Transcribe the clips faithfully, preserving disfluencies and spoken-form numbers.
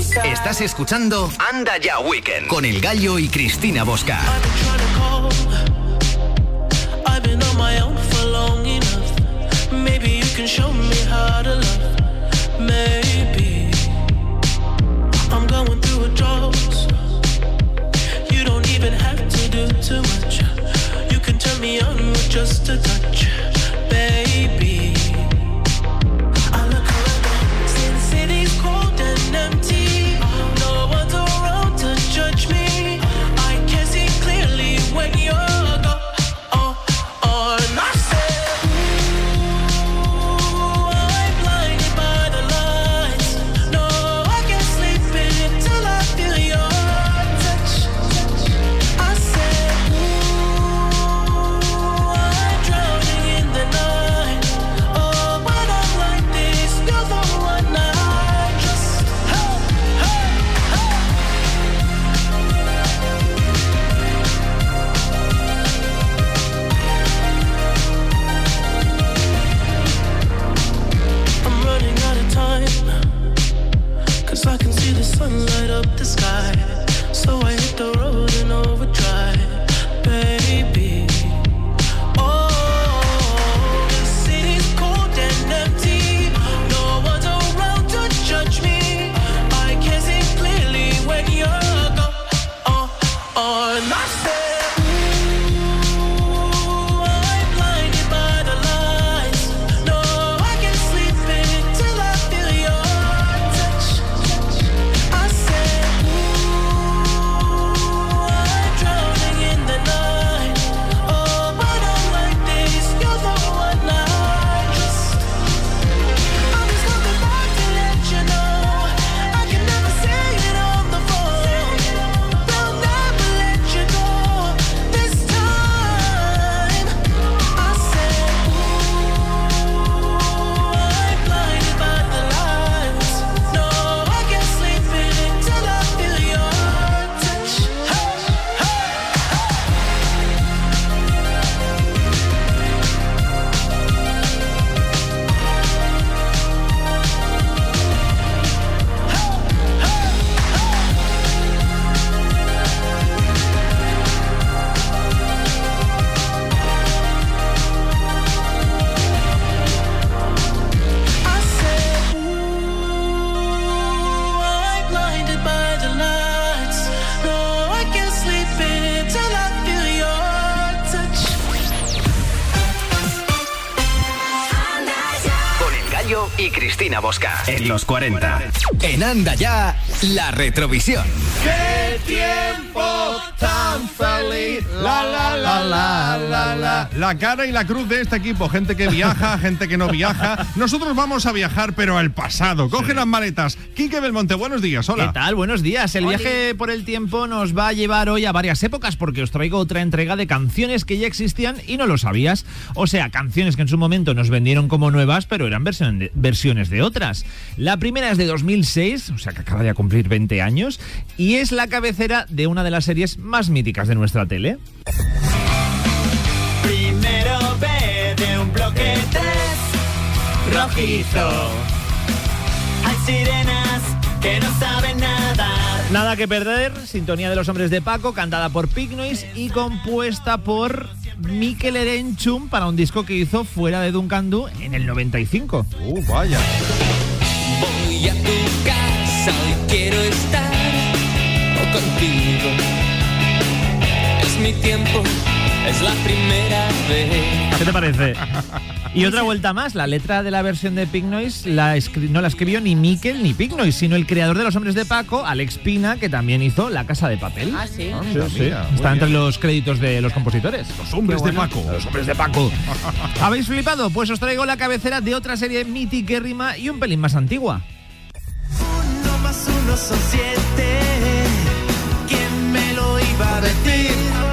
Estás escuchando Anda Ya Weekend con El Gallo y Cristina Bosca. I've been on my own for long enough. Maybe you can show me how to love. Maybe I'm going through a drought. You don't even have to do too much. You can turn me on with just a touch, baby. I look around, see the city's cold and empty. No one's around to judge me. I can see clearly when you're gone. Oh, oh, and I said, ooh, I'm blinded by the lights. No, I can't sleep until I feel your touch. I said, ooh, I'm drowning in the night. Oh, when I'm like this, you're the one I trust. Hey, hey, hey. I'm running out of time, 'cause I can see the sun light up the sky. So I hit the road in overdrive, baby. Oh, the city's cold and empty. No one's around to judge me. I can see clearly when you're gone. Oh, oh, and I said, ooh, I'm blinded by the lights. No, I can't sleep until I feel your touch. I said, ooh, I'm drowning in the night. Oh, when I'm like this, you're the one I trust. I'm just coming back to let you know I can never say it on the phone. They'll never let you go this time. I said, ooh, I'm blinded by the lights. No, I can't sleep until I feel your touch. Hey, I said, ooh, I'm blinded by the lights. No, I can't sleep until I feel your touch. Con El Gallo y Cristina Bosca. En los cuarenta. En Anda Ya, la retrovisión. ¡Qué tiempo tan feliz! La, la, la, la, la, la. La cara y la cruz de este equipo. Gente que viaja, gente que no viaja. Nosotros vamos a viajar, pero al pasado. Coge las maletas. Quique Belmonte, buenos días. Hola. ¿Qué tal? Buenos días. El Oli. viaje por el tiempo nos va a llevar hoy a varias épocas porque os traigo otra entrega de canciones que ya existían y no lo sabías. O sea, canciones que en su momento nos vendieron como nuevas, pero eran version de- versiones de otras. La primera es de dos mil seis, o sea que acaba de cumplir veinte años, y es la cabecera de una de las series más míticas de nuestra tele. Primero ve de un bloque tres rojizo. Hay sirenas que no saben nada. Nada que perder, sintonía de los hombres de Paco, cantada por Pig Noise y compuesta por Mikel Erenchun para un disco que hizo Fuera de Dunkandú en el noventa y cinco. Uh, vaya. Voy a tu casa, hoy quiero estar contigo. Es mi tiempo, es la primera vez. ¿Qué te parece? Y otra vuelta más, la letra de la versión de Pig Noise la escri- no la escribió ni Mikel ni Pig Noise, sino el creador de Los Hombres de Paco, Alex Pina, que también hizo La Casa de Papel. Ah, sí. Ah, Sí, mira, sí. mira, muy Está entre bien. los créditos de los compositores. Los hombres de Paco. Los Hombres de Paco. ¿Habéis flipado? Pues os traigo la cabecera de otra serie mitiquérrima y un pelín más antigua. Uno más uno son siete. ¿Quién me lo iba a decir?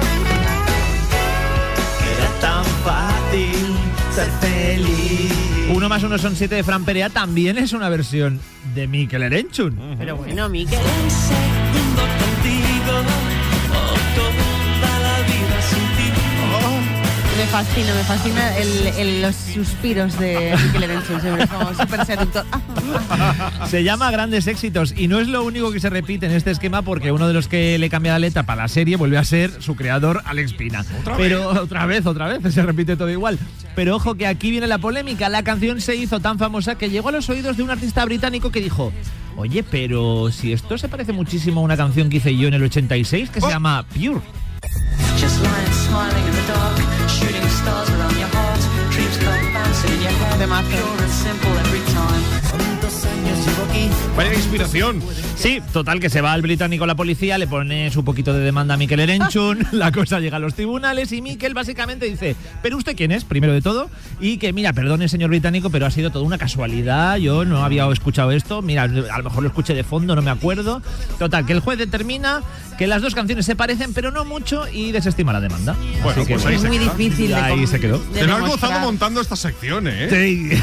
Que era tan fácil ser feliz. Uno más uno son siete de Fran Perea también es una versión de Mikel Erenchun. Pero bueno, Mikel. Un segundo contigo, o toda la vida sin ti. Me fascina, me fascina el, el, los suspiros de Mikel Erenchun, siempre es como súper seductor. Se llama Grandes Éxitos y no es lo único que se repite en este esquema, porque uno de los que le cambia la letra para la serie vuelve a ser su creador, Alex Pina. ¿Otra Pero vez? otra vez, otra vez, se repite todo igual. Pero ojo que aquí viene la polémica. La canción se hizo tan famosa que llegó a los oídos de un artista británico que dijo: oye, pero si esto se parece muchísimo a una canción que hice yo en el ochenta y seis que Oh. se llama Pure. Just lying, smiling in the dark, shooting stars around your heart, dreams come bouncing in your head, Temazo. pure and simple every time. Vaya inspiración. Sí, total, que se va el británico a la policía, le pone su poquito de demanda a Mikel Erenchun, la cosa llega a los tribunales y Mikel básicamente dice: ¿pero usted quién es? Primero de todo, y que mira, perdone señor británico, pero ha sido toda una casualidad, yo no había escuchado esto, mira, a lo mejor lo escuché de fondo, no me acuerdo. Total, que el juez determina que las dos canciones se parecen, pero no mucho, y desestima la demanda. Bueno, Así que, pues ahí Es se muy queda. difícil de Ahí com- se quedó. de Te lo has demostrar. gozado montando esta sección, ¿eh? Sí.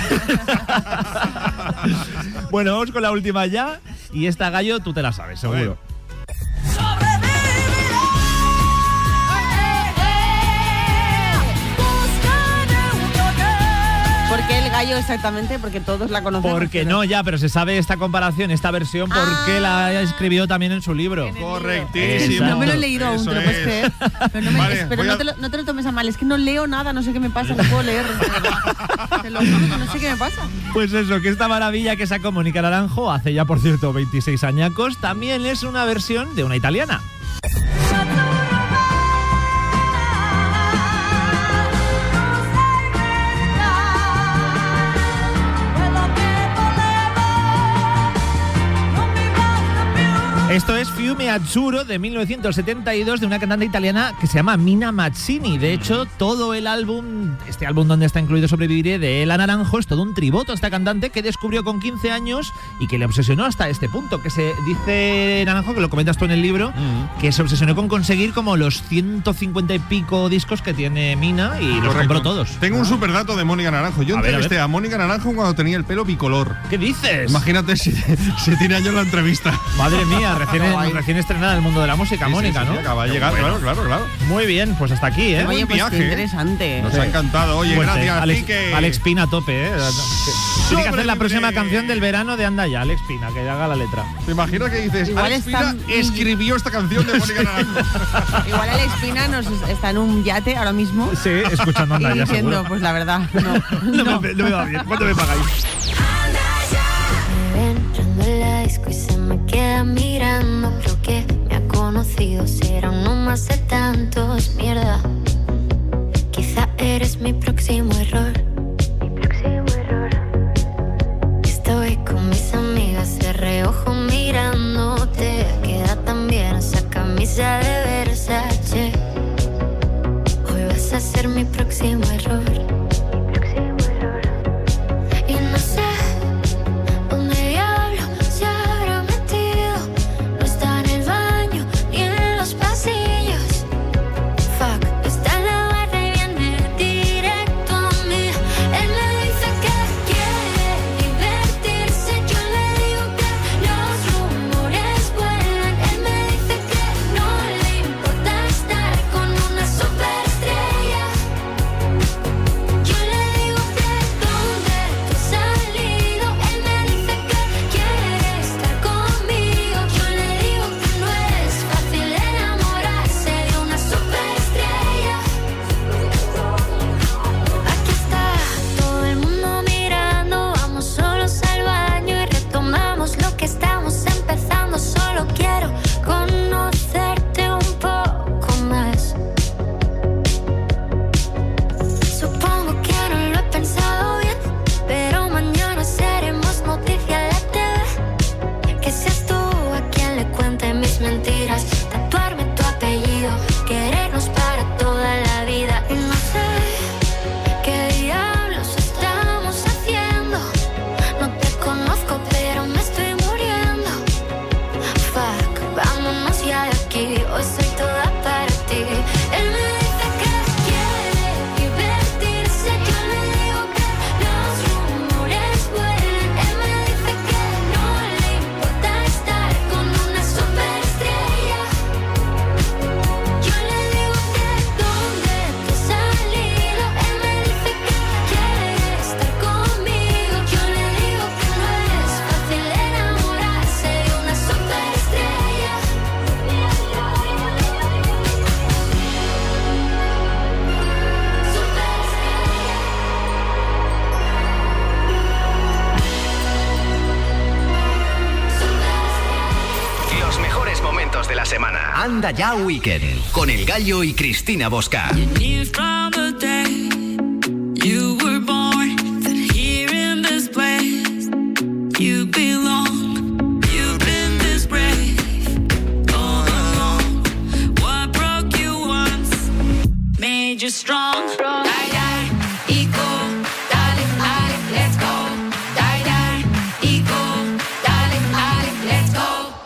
Bueno, vamos con la última ya. Y esta, Gallo, tú te la sabes, seguro. ¿Por qué el gallo exactamente? Porque todos la conocemos. Porque pero- no, ya, pero se sabe esta comparación, esta versión, porque Ah. la escribió también en su libro. Correctísimo. No me lo he leído aún, Eso te lo puedes es. creer. Pero, no, me- Vale, es- pero voy no, a- te lo, no te lo tomes a mal, es que no leo nada, no sé qué me pasa, no puedo leer. Te lo juro que no sé qué me pasa. Pues eso, que esta maravilla que sacó Mónica Naranjo, hace ya por cierto veintiséis añacos, también es una versión de una italiana. Esto es Fiume Azzurro de mil novecientos setenta y dos de una cantante italiana que se llama Mina Mazzini. De hecho, todo el álbum, este álbum donde está incluido Sobreviviré de Ela Naranjo, es todo un tributo a esta cantante que descubrió con quince años y que le obsesionó hasta este punto. Que se dice Naranjo, que lo comentas tú en el libro, que se obsesionó con conseguir como los ciento cincuenta y pico discos que tiene Mina y los Correcto. compró todos. Tengo un superdato de Mónica Naranjo. Yo A ver, a entrevisté ver. a Mónica Naranjo cuando tenía el pelo bicolor. ¿Qué dices? Imagínate si, si tiene años la entrevista. Madre mía, recién, Qué guay. recién estestrenada en el mundo de la música, Sí, sí, Mónica, sí, ¿no? acaba de Qué llegar, bueno. claro, claro, claro. Muy bien, pues hasta aquí, ¿eh? Oye, buen pues viaje, qué ¿eh? interesante. Nos ha encantado. Oye, Fuerte. gracias, Alex, Quique. Alex Pina a tope, ¿eh? Tiene que hacer la próxima Sobreviviré. canción del verano de Anda Ya, Alex Pina, que haga la letra. ¿Te imaginas que dices? Igual Alex está- Pina escribió esta canción de Mónica Naranjo. Igual Alex Pina nos está en un yate ahora mismo Sí, escuchando Anda y Ya, diciendo, seguro. pues la verdad, no. No, no. me, no me va bien. ¿Cuánto me pagáis? Me ven entrando en la disco y se me queda mirando. Creo que me ha conocido, será uno más de tantos. Mierda, quizá eres mi próximo error. Mi próximo error. Estoy con mis amigas de reojo mirándote. Queda tan bien esa camisa de Versace. Hoy vas a ser mi próximo error. Mi próximo error. Y no sé ¿dónde diablo se habrá metido? No está en el baño ni en los pasillos. Fuck, está en la barra y viene directo a mí. Él me dice que quiere divertirse, yo le de la semana. Anda ya Weekend, con El Gallo y Cristina Bosca. You were born, that here in this place you belong. You've been this brave all along. What broke you once made you strong. Die, die, equal, darling, darling, let's go. Die, die, equal, darling, darling, let's go.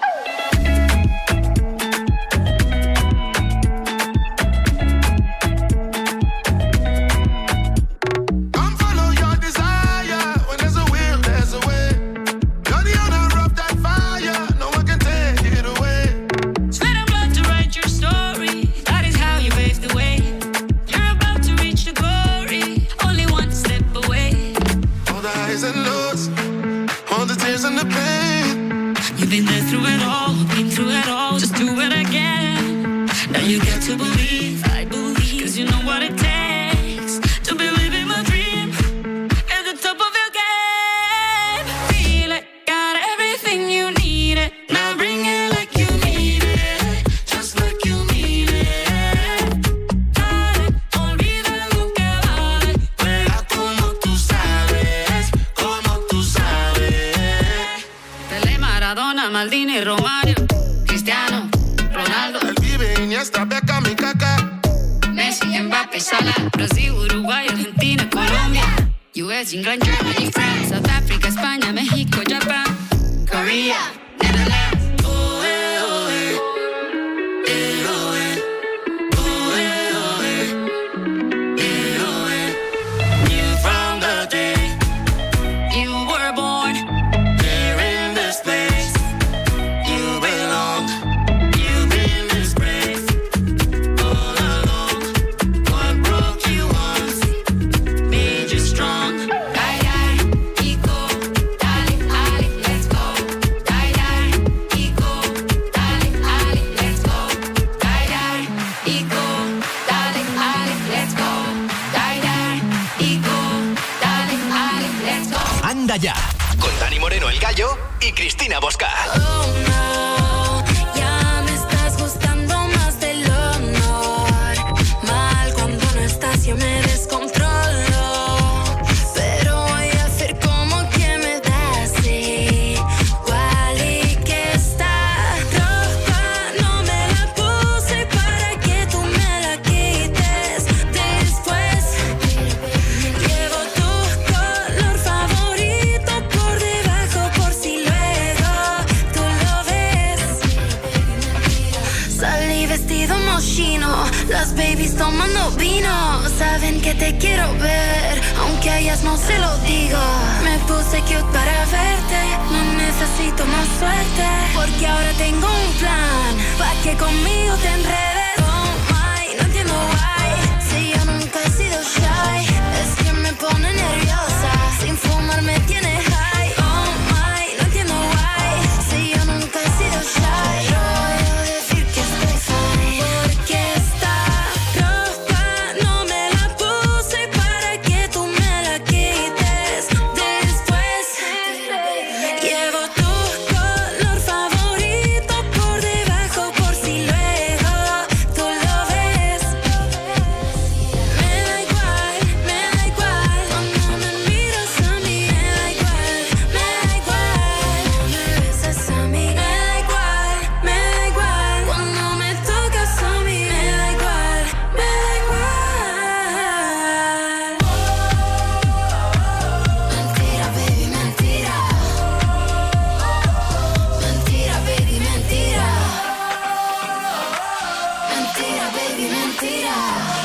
You've been there through it all, been through it all, just do it again. Now you get to believe, I believe, cause you know what it takes to believe in my dream. At the top of your game, feel it, got everything you need it. Now bring it like you need it, just like you need it. Dale, olvida lo que vale, juega como tú sabes, como tú sabes. Pelé, Maradona, Maldini, Romario, Cristiano, Ronaldo, El Vive, Iniesta, Beckham y Kaká, Messi, Mbappé, Salah, Brasil, Uruguay, Argentina, Colombia, U S, England, Germany, France, South Africa, España, México, Japan, Korea, Netherlands. Oh, eh, oh, eh. Eh, oh, eh. Oh, eh, oh, eh. Eh, oh, eh. Knew from the day you were born, here in this place you belong. You've been this brave all along. What broke you once made you strong. Die, die, equal, darling, darling, let's go. Die, die, equal, darling, darling, let's go. Die, die, equal, darling, darling, let's go. Die, die, equal, darling, darling, let's go. Anda ya, con Dani Moreno, El Gallo y Cristina Bosca. Oh no, ya me estás gustando más de lo normal. Cuando no estás yo me descontrolo, pero voy a hacer como que me das igual y que esta ropa no me la puse para que tú me la quites. Después llevo tu color favorito por debajo por si luego tú lo ves. Salí vestido mochino, las babies tomando vino. Saben que te quiero ver, aunque a ellas no se lo digo. Me puse cute para verte, no necesito más suerte, porque ahora tengo un plan, pa' que conmigo te enredes. Oh my, no entiendo why, si yo nunca he sido shy, es que me pone nerviosa, sin fumar me tiene high. Oh my, no entiendo why, si yo nunca he sido shy, yo voy a decir que estoy fine, porque esta ropa no me la puse para que tú me la quites. Después llevo tu color favorito por debajo por si luego tú lo ves. Me da igual, me da igual cuando me miras a mí. Me da igual, me da igual me besas a mí. Me da igual, me da igual cuando me tocas a mí. Me da igual, me da igual. Mentira, baby, mentira. Mentira, baby, mentira. Mentira, baby, mentira.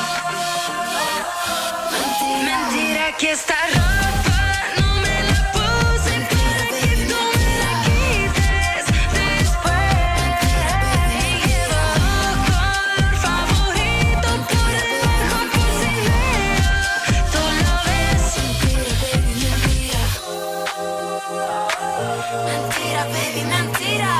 Mentira, mentira que esta ropa no me la puse para que tú me la quites. Después llevo tu color favorito por debajo por si luego tú lo ves. Mentira, baby, mentira.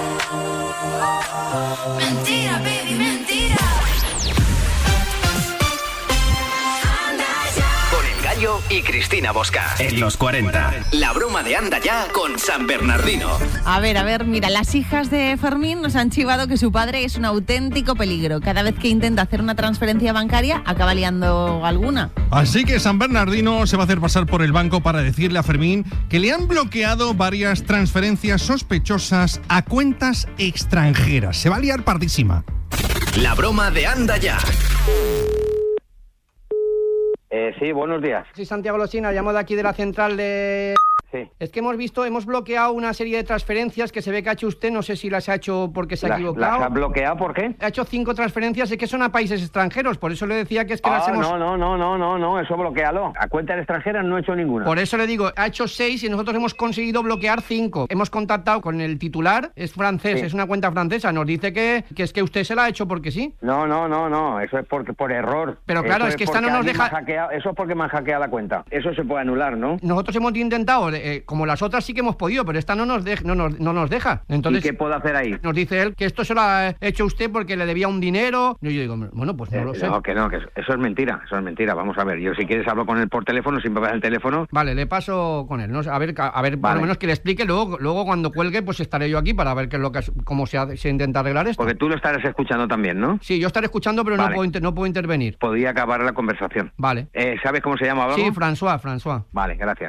Mentira, baby, mentira. Anda ya. Con El Gallo Yayo y Cristina Bosca. En los cuarenta. La broma de Anda Ya con San Bernardino. A ver, a ver, mira, las hijas de Fermín nos han chivado que su padre es un auténtico peligro. Cada vez que intenta hacer una transferencia bancaria, acaba liando alguna. Así que San Bernardino se va a hacer pasar por el banco para decirle a Fermín que le han bloqueado varias transferencias sospechosas a cuentas extranjeras. Se va a liar pardísima. La broma de Anda Ya. Eh, sí, buenos días. Soy Santiago Losina, llamo de aquí de la central de... Sí. Es que hemos visto, hemos bloqueado una serie de transferencias que se ve que ha hecho usted, no sé si las ha hecho porque se ha ¿Las, equivocado. ¿Las ha bloqueado por qué? Ha hecho cinco transferencias, es que son a países extranjeros, por eso le decía que es que Ah, las hemos... no, no, no, no, no, no, eso bloquealo. A cuentas extranjeras no he hecho ninguna. Por eso le digo, ha hecho seis y nosotros hemos conseguido bloquear cinco. Hemos contactado con el titular, es francés, Sí. es una cuenta francesa, nos dice que, que es que usted se la ha hecho porque sí. No, no, no, no, eso es porque por error. Pero claro, Eso es que esta porque no nos alguien me deja- ha hackeado- Eso es porque me han hackeado la cuenta. Eso se puede anular, ¿no? Nosotros hemos intentado, eh, como las otras sí que hemos podido, pero esta no nos, de- no nos, no nos deja. Entonces, ¿Y qué puedo hacer ahí? nos dice él que esto se lo ha hecho usted porque le debía un dinero. Y yo digo, bueno, pues no Eh, lo sé. No, que no, que eso, eso es mentira, eso es mentira. Vamos a ver, yo si quieres hablo con él por teléfono, siempre me das el teléfono. Vale, le paso con él, ¿no? A ver, a ver por Vale. lo menos que le explique. Luego, luego cuando cuelgue, pues estaré yo aquí para ver qué es lo que cómo se, ha- se intenta arreglar esto. Porque tú lo estarás escuchando también, ¿no? Sí, yo estaré escuchando, pero no Vale. puedo, inter- no puedo intervenir. Podría acabar la conversación. Vale. Eh, ¿Sabes cómo se llama o algo? Sí, François, François. Vale, gracias.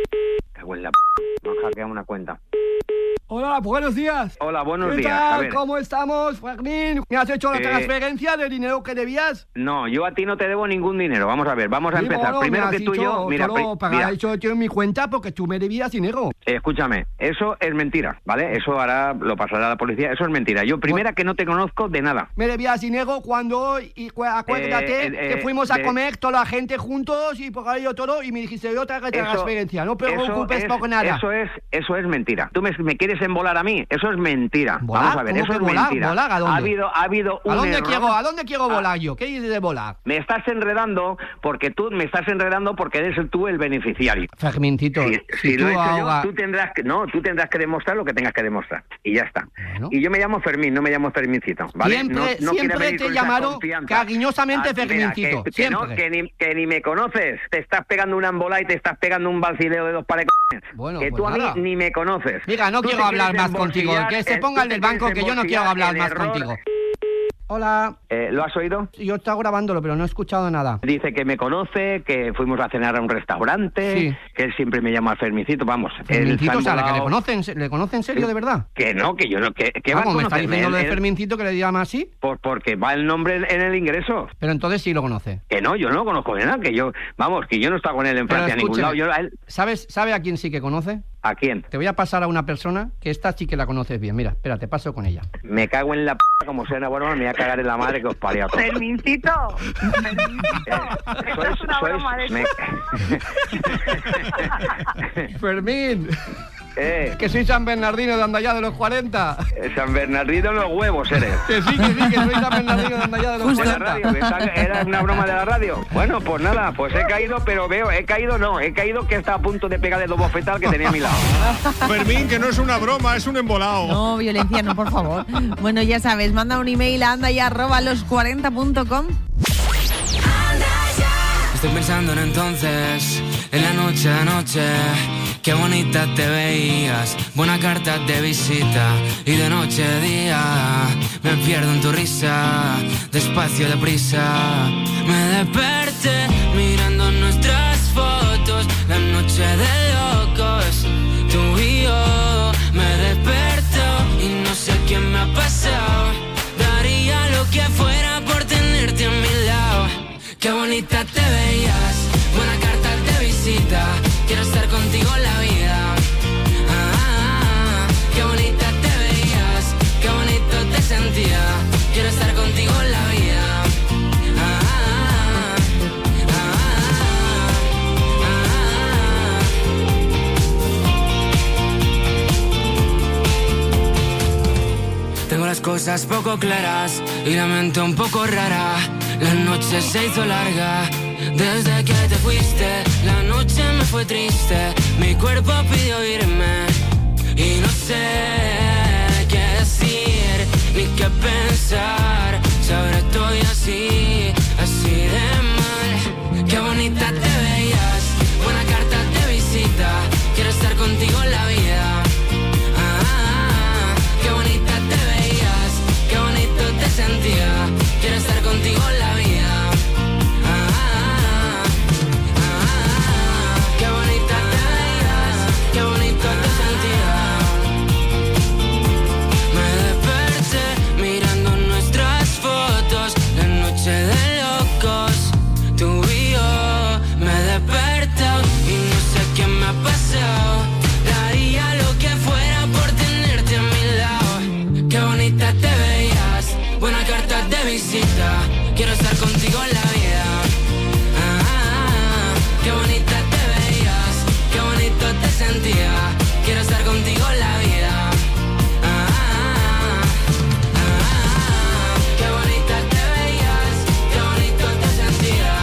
Cago en la p... Me han hackeado una cuenta. Hola, buenos días. Hola, buenos ¿Qué días. tal? A ver. ¿Cómo estamos, Fermín? ¿Me has hecho la Eh, transferencia del dinero que debías? No, yo a ti no te debo ningún dinero. Vamos a ver, vamos a Sí, empezar. bueno, Primero me has que tú y dicho, yo... Mira, solo pri- pagar mira, hecho yo en mi cuenta porque tú me debías dinero. eh, escúchame, eso es mentira, ¿vale? Eso ahora lo pasará a la policía. Eso es mentira. Yo, primera, que no te conozco de nada. Me debías dinero cuando, y cu- acuérdate, Eh, eh, que fuimos a de- comer toda la gente juntos y por ahí yo todo y me dijiste yo te hago la Eso- transferencia, no te eso preocupes es- por nada. Eso es, eso es mentira. Tú me, me quieres embolar a mí. Eso es mentira. ¿Volar? Vamos a ver, ¿Cómo eso que es volar? mentira. ¿Volar a dónde? Ha habido, ha habido un ¿A dónde error. quiero, a dónde quiero Ah. volar yo? ¿Qué dices de volar? Me estás enredando porque tú me estás enredando porque eres tú el beneficiario. Fermincito, Si, si si lo tú he hecho ahoga- yo, tú tendrás que no, tú tendrás que demostrar lo que tengas que demostrar y ya está. Bueno. Y yo me llamo Fermín, no me llamo Fermincito, ¿vale? Siempre- no, no siempre quieras venir te con he esa llamado confianza. cariñosamente Ah, mira, Fermincito, que, que no, siempre. que ni, que ni me conoces, te estás pegando una embola y te estás pegando un balcideo de dos pares. Bueno, que pues tú a nada. mí ni me conoces. Mira, no Tú quiero te hablar quieres más contigo, embolsillar, que se eh, ponga tú el te del banco quieres que yo no quiero embolsillar hablar el más error. contigo. Hola, Eh, ¿Lo has oído? yo estaba grabándolo pero no he escuchado nada. Dice que me conoce, que fuimos a cenar a un restaurante, Sí. que él siempre me llama Fermicito, vamos. él se ha Fermincito, o sea, ¿le, que le embolado. conocen, ¿le conocen en serio de verdad? Que no, que yo no, que, que va a Vamos, me está conocerme, diciendo lo de él- él- Fermincito que le llama así, por- porque va el nombre en, en el ingreso. pero entonces sí lo conoce. Que no, yo no lo conozco de nada, que yo, vamos, que yo no he estado con él en Pero Francia a ningún lado. escúcheme, Yo, a él, ¿Sabes, ¿Sabe a quién sí que conoce? ¿A quién? Te voy a pasar a una persona que esta sí que la conoces bien. Mira, espera, te paso con ella. Me cago en la p como sea una broma, me voy a cagar en la madre que os parió a todos. Fermincito, Fermincito, esto es una broma de me- Fermín, eh, que soy San Bernardino de Andallá de los cuarenta. San Bernardino en los huevos eres. Que sí, que sí, que soy San Bernardino de Andallá de los De la cuarenta. radio, que está- era una broma de la radio. Bueno, pues nada, pues he caído, pero veo, he caído no, he caído que está a punto de pegarle dos bofetadas que tenía a mi lado. Fermín, que no es una broma, es un embolado. No, violencia no, por favor. Bueno, ya sabes, manda un email a anda y arroba los cuarenta punto com. Estoy pensando en entonces, en la noche a noche. Qué bonita te veías, buena carta de visita. Y de noche a día, me pierdo en tu risa. Despacio, deprisa, me desperté mirando nuestras fotos. La noche de locos, tú y yo. Me desperto y no sé qué me ha pasado. Daría lo que fuera por tenerte a mi lado. Qué bonita te veías, buena carta de visita. Quiero estar contigo en la vida. Ah, ah, ah. Qué bonita te veías, qué bonito te sentía. Quiero estar contigo en la vida. Ah, ah, ah, ah, ah. Tengo las cosas poco claras y la mente un poco rara. La noche se hizo larga desde que te fuiste. La noche me fue triste, mi cuerpo pidió irme y no sé qué decir ni qué pensar. Si ahora estoy así, así de mal. Qué bonita te veías, contigo la vida. Ah, qué bonita te veías, qué bonito te sentía. Quiero estar contigo la vida. Ah, ah, qué bonita te veías, qué bonito te sentía. Me desperté mirando nuestras fotos, la noche de locos, tú y yo. Me desperté y no sé qué me ha pasado. Daría lo que fuera por tenerte a mi lado. Qué bonita te veías, buena carta de visita. Quiero estar contigo en la vida. Ah, qué bonita te veías, qué bonito te sentía. Quiero estar contigo en la vida. Ah, ah, qué bonita te veías, qué bonito te sentía.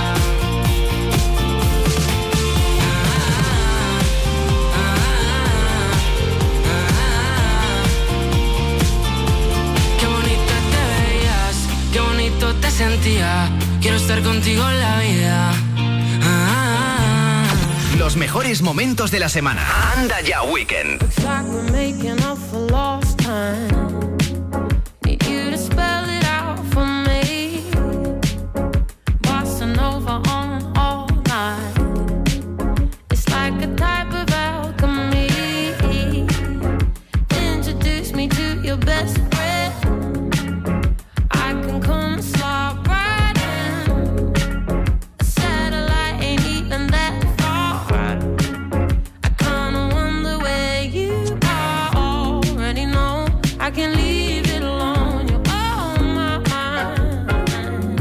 Qué bonita te veías, qué bonito te sentía. Quiero estar contigo en la vida. Ah, Los mejores momentos de la semana. Anda ya Weekend. Looks like we're making up for lost time. Need you to spell it out for me. Bossa Nova on all night. It's like a type of alchemy. Introduce me to your best friend. I can come and slide right in. A satellite ain't even that far. I kinda wonder where you are. Already know I can leave it alone. You're on my mind.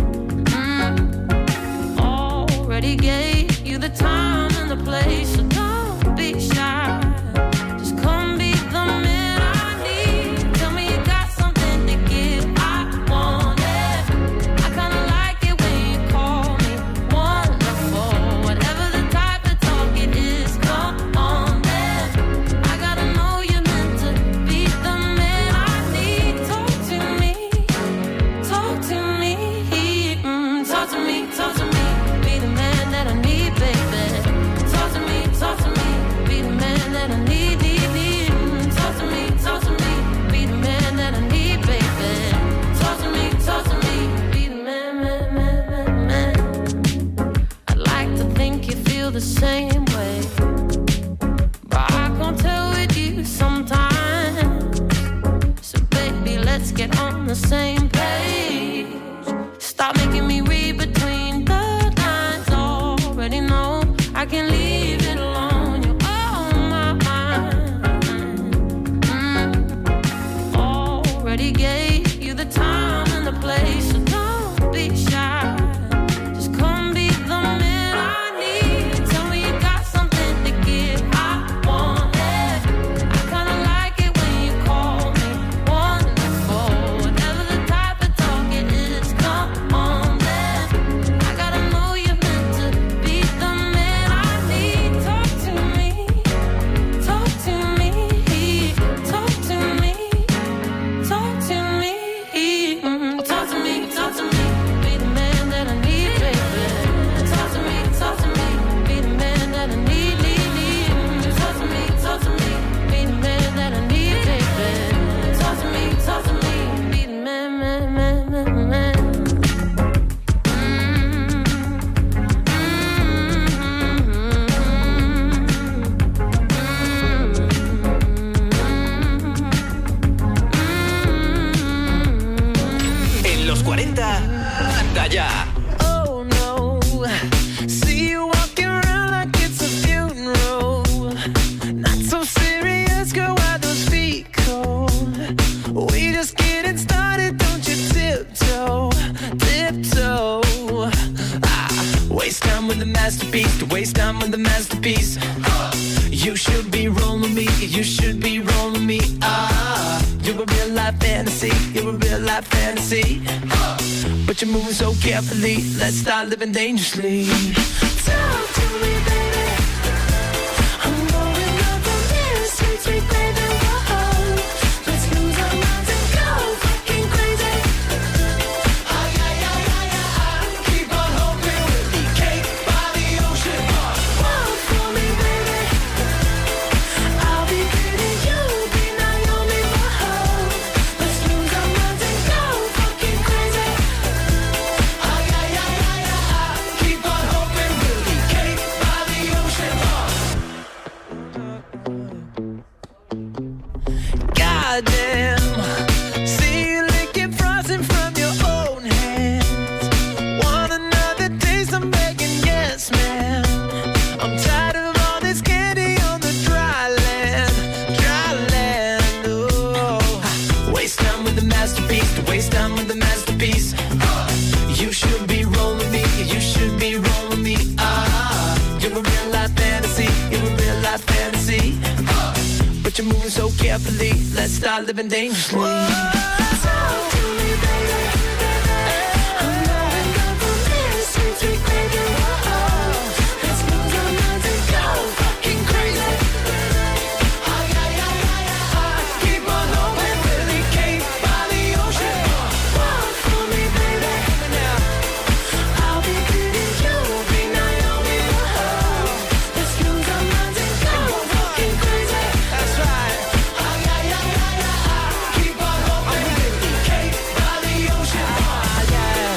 Mm. Already gave you the time and the place, so don't be shy. Just come be the man I need. Tell me you got something to give. I want it. I kinda like it when you call me wonderful. Whatever the type of talk it is, come on then. I gotta know you're meant to be the man I need. Talk to me, talk to me, mm, talk to me, talk to me. Be the man that I need, baby. Talk to me, talk to me. Be the man that I need, need, need. Mm, talk to me, talk to me. Be the man that I need, baby. Talk to me, talk to me. Be the man, man, man, man, man. I'd like to think you feel the same way, but I can't tell with you sometimes. So baby, let's get on the same page. Stop making me read between the lines. Already know I can leave it alone. You're on my mind. Mm. Already gave you the time and the place, so don't be shy. Just come be the man I need. Tell me you got something to give. I want it. I kinda like it when you call me wonderful. Whatever the type of talk it is, come on then. I gotta know you're meant to be the man I need. Talk to me, talk to me, talk to me, talk to me, mm, talk to me, talk to me. Be the man that I need, baby. Talk to me, talk to me. Be the man that I need, need, need. Mm, talk to me, talk to me. Be the man that I need, baby. Talk to me, talk to me. Be the man, man, man, man, man. En los cuarenta, anda ya. Oh no, see you walking around like it's a funeral. Not so serious, girl, why those feet cold? We just getting started, don't you tiptoe, tiptoe. Ah, waste time with the masterpiece, to waste time with the masterpiece. You should be rolling me, you should be rolling me. Ah, you're a real life fantasy, you're a real life fantasy. But you're moving so carefully, let's start living dangerously. Talk to me, baby. I'm going up the mirror, sweet, sweet baby. Whoa. Let's lose our minds and go fucking crazy. Ay, ay, ay, ay, ay. Keep on hoping we'll be cake by the ocean. Walk for me, baby. I goddamn. See you licking frosting from your own hands. Want another taste? I'm begging, yes, ma'am. I'm tired of all this candy on the dry land, dry land. Oh, waste time with the masterpiece. To waste time with the masterpiece. Uh, you should be rolling me. You should be rolling me. Ah, you're a real life fantasy. You're a real life fantasy. Uh, but you're moving so carefully. Let's start living dangerously. Whoa. Talk to me, baby. I'm loving the this sweet, sweet baby. Whoa. Let's lose our minds and go fucking crazy. Ay, ay, ay, ay, ay. Keep on hoping, Billy Kate by the ocean. Walk for me, baby. I'll be Kitty, you'll be Naomi. Whoa. Let's lose our minds and go fucking crazy. That's right. Ay, ay, ay, ay, ay. Keep on hoping, Billy Kate by the ocean. Ah, yeah.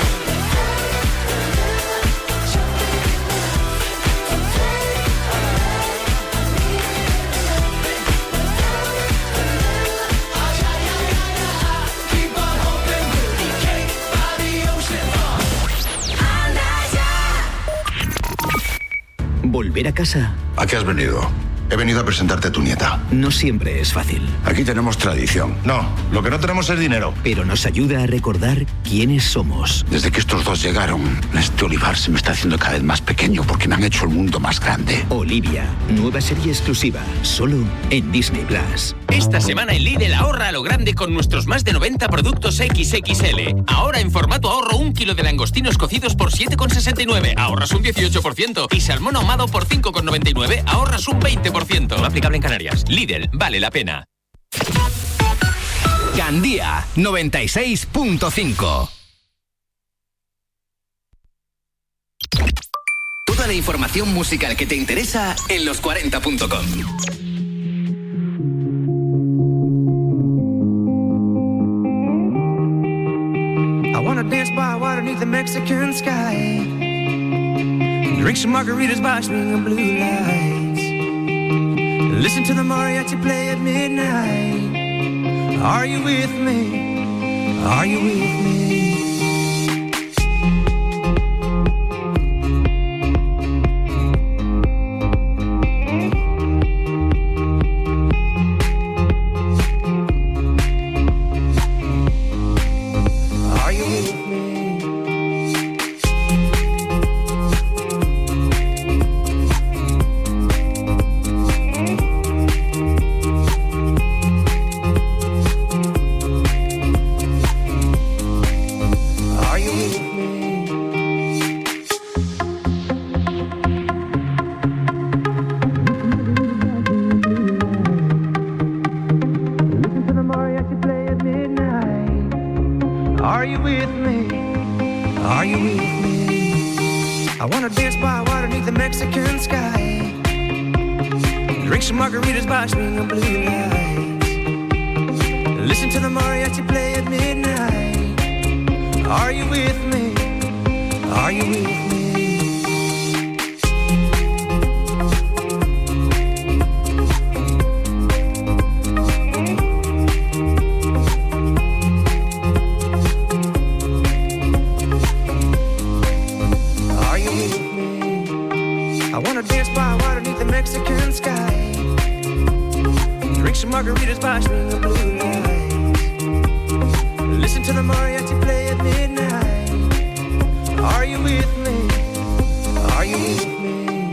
Keep on hoping, Billy Kate by the ocean. Volver a casa ¿A qué has venido? He venido a presentarte a tu nieta. no siempre es fácil, Aquí tenemos tradición. No, lo que no tenemos es dinero. pero nos ayuda a recordar quiénes somos. Desde que estos dos llegaron, este olivar se me está haciendo cada vez más pequeño porque me han hecho el mundo más grande. Olivia, nueva serie exclusiva, solo en Disney Plus. Esta semana en Lidl ahorra a lo grande con nuestros más de noventa productos equis equis ele. Ahora en formato ahorro un kilo de langostinos cocidos por siete con sesenta y nueve, ahorras un dieciocho por ciento. Y salmón ahumado por cinco con noventa y nueve, ahorras un veinte por ciento. No aplicable en Canarias. Lidl, vale la pena. Gandía noventa y seis punto cinco. Toda la información musical que te interesa en los cuarenta punto com. I wanna dance by water beneath the Mexican sky. Drink some margaritas by swinging blue lights. Listen to the mariachi play at midnight. Are you with me? Are you with me? Are you with me? Are you with me? I wanna dance by water beneath the Mexican sky. Drink some margaritas by swinging blue lights. Listen to the mariachi play at midnight. Are you with me? Are you with me? Mexican sky. Drink some margaritas by swinging blue lights. Listen to the mariachi play at midnight. Are you with me? Are you with me?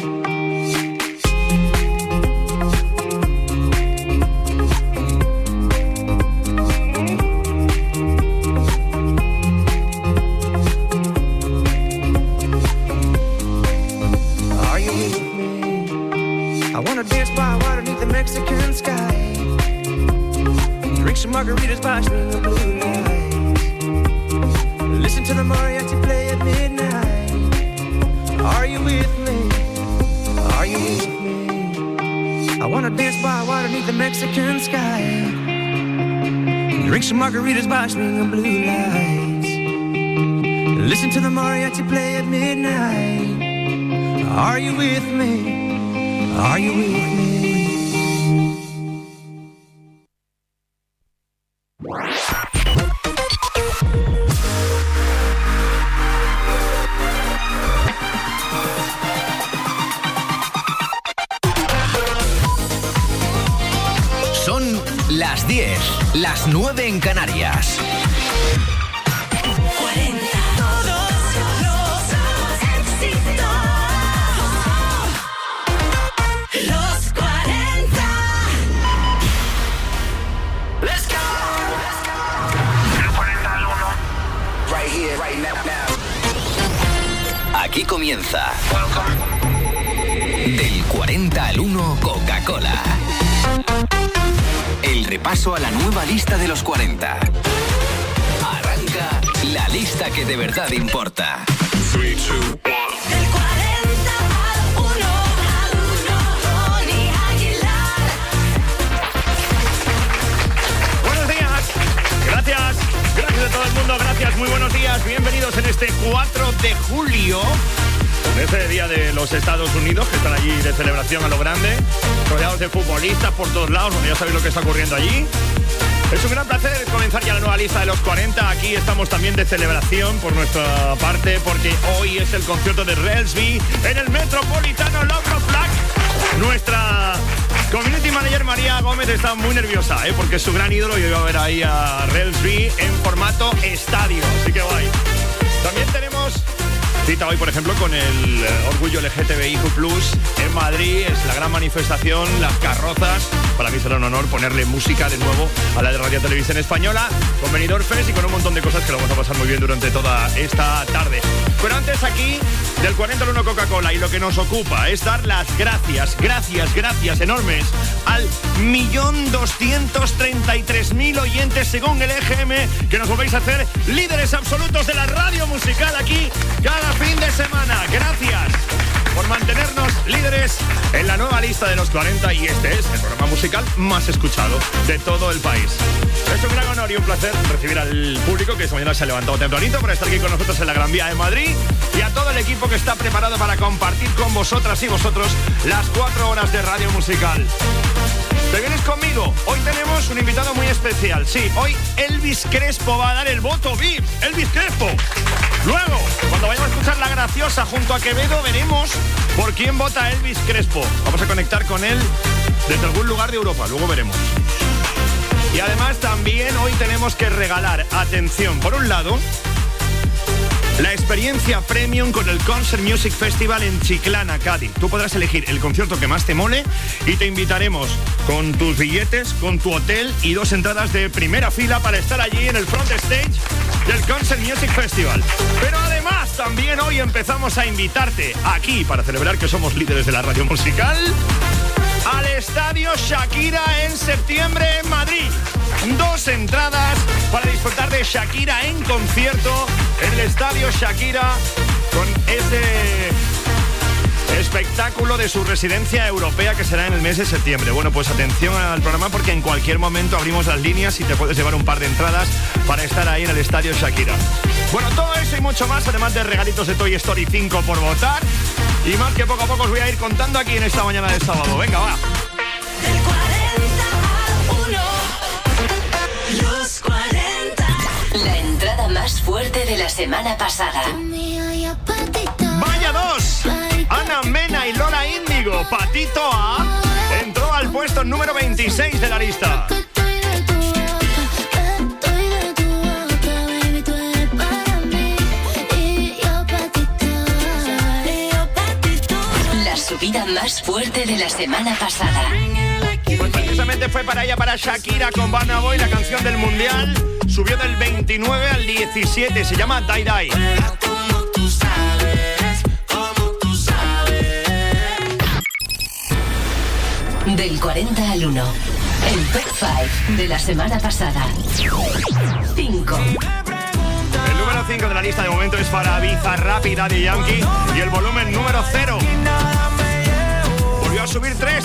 Mexican sky. Drink some margaritas by swinging blue lights. Listen to the mariachi play at midnight. Are you with me? Are you with me? I wanna dance by water beneath the Mexican sky. Drink some margaritas by swinging blue lights. Listen to the mariachi play at midnight. Are you with me? Are you with me? Son las diez, las nueve en Canarias. Aquí comienza Del cuarenta al uno Coca-Cola. El repaso a la nueva lista de los cuarenta. Arranca la lista que de verdad importa. tres, dos, uno. Buenos días. Gracias. Gracias a todo el mundo. Gracias. Muy buenos días. Bienvenidos en este cuatro de julio. Este día de los Estados Unidos, que están allí de celebración a lo grande, rodeados de futbolistas por todos lados, donde ya sabéis lo que está ocurriendo allí. Es un gran placer comenzar ya la nueva lista de los cuarenta. Aquí estamos también de celebración por nuestra parte, porque hoy es el concierto de Relsby en el Metropolitano Love of Black. Nuestra community manager María Gómez está muy nerviosa, ¿eh? porque es su gran ídolo y hoy va a ver ahí a Relsby en formato estadio. Así que guay. También tenemos cita hoy, por ejemplo, con el Orgullo L G T B I Q plus, en Madrid. Es la gran manifestación, las carrozas. Para mí será un honor ponerle música de nuevo a la de Radio Televisión Española, con Benidorm Fest y con un montón de cosas que lo vamos a pasar muy bien durante toda esta tarde. Pero antes aquí, del cuarenta al uno Coca-Cola, y lo que nos ocupa es dar las gracias, gracias, gracias enormes al millón doscientos treinta y tres mil oyentes según el E G M, que nos volvéis a hacer líderes absolutos de la radio musical aquí cada fin de semana. Gracias por mantenernos líderes en la nueva lista de los cuarenta, y este es el programa musical más escuchado de todo el país. Es un gran honor y un placer recibir al público que esta mañana se ha levantado tempranito para estar aquí con nosotros en la Gran Vía de Madrid, y a todo el equipo que está preparado para compartir con vosotras y vosotros las cuatro horas de radio musical. ¿Te vienes conmigo? Hoy tenemos un invitado muy especial. Sí, hoy Elvis Crespo va a dar el voto V I P. Elvis Crespo. Luego, cuando vayamos a escuchar La Graciosa junto a Quevedo, veremos por quién vota Elvis Crespo. Vamos a conectar con él desde algún lugar de Europa, luego veremos. Y además también hoy tenemos que regalar, atención, por un lado, la experiencia premium con el Concert Music Festival en Chiclana, Cádiz. Tú podrás elegir el concierto que más te mole y te invitaremos con tus billetes, con tu hotel y dos entradas de primera fila para estar allí en el front stage del Concert Music Festival. Pero además también hoy empezamos a invitarte aquí, para celebrar que somos líderes de la radio musical, al Estadio Shakira en septiembre en Madrid. Dos entradas para disfrutar de Shakira en concierto en el Estadio Shakira, con ese espectáculo de su residencia europea que será en el mes de septiembre. Bueno, pues atención al programa, porque en cualquier momento abrimos las líneas y te puedes llevar un par de entradas para estar ahí en el Estadio Shakira. Bueno, todo eso y mucho más, además de regalitos de Toy Story cinco por votar, y más que poco a poco os voy a ir contando aquí en esta mañana de sábado. Venga, va. Los cuarenta. La entrada más fuerte de la semana pasada. ¡Vaya dos! Ana Mena y Lola Índigo. Patito A entró al puesto número veintiséis de la lista. La subida más fuerte de la semana pasada. Pues precisamente fue para ella, para Shakira con Burna Boy, la canción del mundial. Subió del veintinueve al diecisiete, se llama Die Die. Como tú sabes, como tú sabes. Del cuarenta al uno, el top cinco de la semana pasada. cinco. El número cinco de la lista de momento es para Bizarrap y Daddy Yankee, y el volumen número cero. Volvió a subir tres.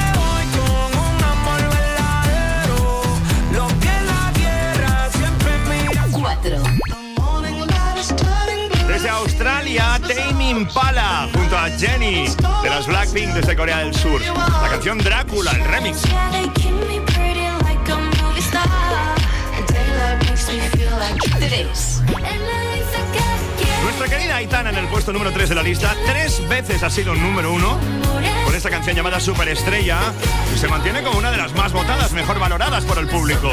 cuatro. Desde Australia, Tame Impala junto a Jennie de las Blackpink desde Corea del Sur. La canción Drácula, el remix. tres. Nuestra querida Aitana en el puesto número tres de la lista. Tres veces ha sido número uno con esta canción llamada Superestrella, y se mantiene como una de las más votadas. mejor valoradas por el público.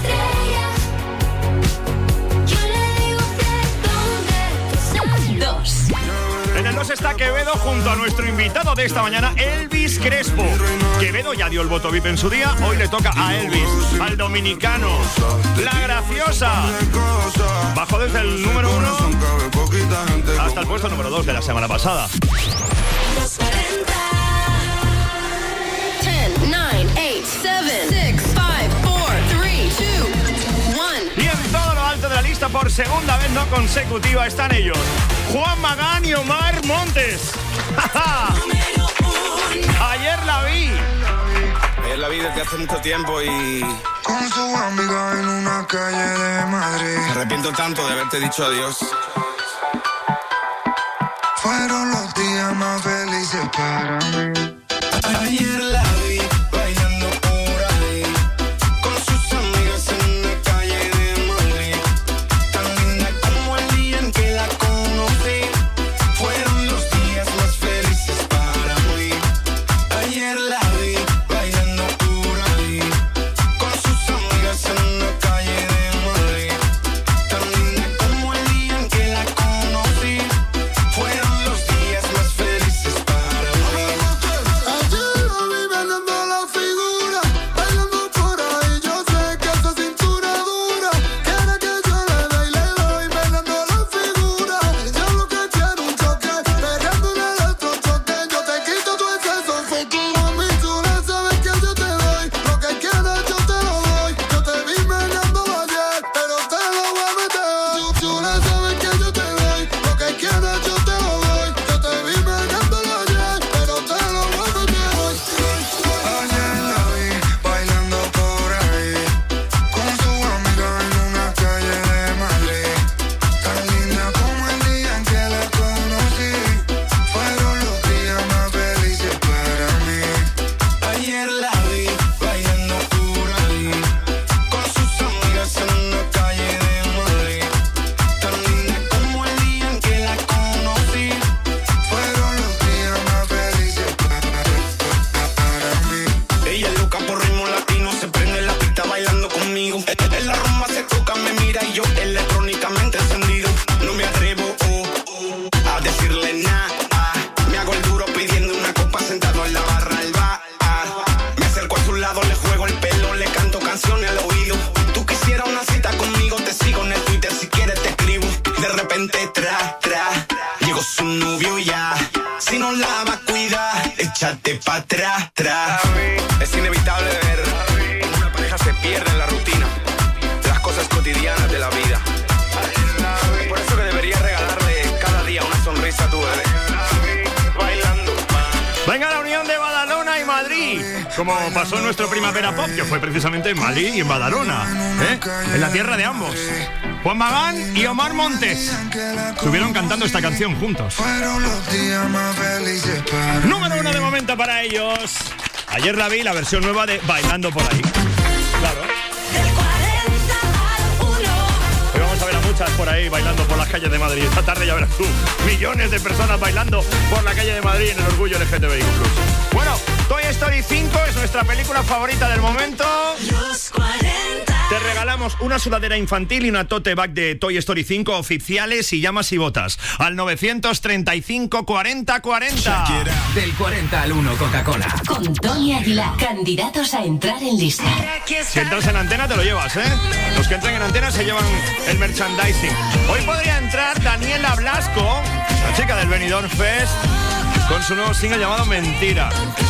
Dos. En el dos está Quevedo junto a nuestro invitado de esta mañana, Elvis Crespo. Quevedo ya dio el voto V I P en su día, hoy le toca a Elvis, al dominicano. La Graciosa bajó desde el número uno hasta el puesto número dos de la semana pasada. diez, nueve, ocho, siete, seis, cinco, cuatro, tres, dos, uno. Y en todo lo alto de la lista, por segunda vez no consecutiva, están ellos, Juan Magán y Omar Montes. Ayer la vi. Ayer la vi desde hace mucho tiempo y... Con su amiga en una calle de Madrid. Me arrepiento tanto de haberte dicho adiós. Fueron los días más felices para mí. Ayer la vi bailando por ahí, con sus amigas en la calle de Madrid. Tan linda como el día en que la conocí. Fueron los días más felices para mí. Ayer la vi bailando por ahí, con sus amigas en la calle de Madrid. Tan linda como el día en que la conocí. Fueron los días más felices para mí. Ayer la vi bailando la figura, bailando por ahí. Yo sé que esa cintura dura quiere que yo le dé y le doy, bailando la figura. Yo lo que quiero un choque, pegando un electrochoque. Yo te quito tu exceso, futuro, mi chula, sabes que yo te doy. Lo que quieras yo te lo doy. Yo te vi meneando ayer, pero te lo voy a meter hoy. Chula, sabes que yo te doy. Lo que quieras yo te lo doy. Yo te vi meneando ayer, pero te lo voy a meter hoy. Ayer la vi bailando por ahí, con su amiga en una calle de Madrid. Tan linda como el día en que la conocí. Fueron los días más felices para mí. Ayer la vi bailando por ahí, con sus amigas en una calle de Madrid. Tan linda como el día en que la conocí. Fueron los días más felices para mí. Ella es loca por ritmo latino, se prende en la pista bailando conmigo. En la rumba se toca, me mira y yo electrónicamente encendido. No me atrevo oh, oh, a decirle nada. Me hago el duro pidiendo una copa sentado en la barra del bar. Me acerco a su lado, le juego el pelo, le canto canciones al oído. Tú quisieras una cita conmigo, te sigo en el Twitter, si quieres te escribo. De repente tra, tra, llegó su novio ya. Si no la va a cuidar, échate pa' atrás, tra. Es inevitable ver cómo una pareja se pierde en la rutina, las cosas cotidianas de la vida. Es por eso que deberías regalarle cada día una sonrisa a tu bebé. Bailando. Venga la unión de Badalona y Madrid, como pasó en nuestro Primavera Pop, que fue precisamente en Madrid y en Badalona, ¿eh? En la tierra de ambos. Juan Magán y Omar Montes estuvieron cantando esta canción juntos. Fueron los días más felices para mí. Número uno de momento para ellos. Ayer la vi, la versión nueva de Bailando por ahí. Claro. Hoy vamos a ver a muchas por ahí bailando por las calles de Madrid. Esta tarde ya verás tú, millones de personas bailando por la calle de Madrid en el orgullo L G T B I plus. Bueno, Toy Story cinco es nuestra película favorita del momento. Los cuarenta. Te regalamos una sudadera infantil y una tote bag de Toy Story cinco oficiales y llamas y botas al novecientos treinta y cinco cuarenta cuarenta. Del cuarenta al uno Coca-Cola. Con Tony Aguilar, candidatos a entrar en lista. Si entras en antena te lo llevas, ¿eh? Los que entran en antena se llevan el merchandising. Hoy podría entrar Daniela Blasco, la chica del Benidorm Fest, con su nuevo single llamado Mentira.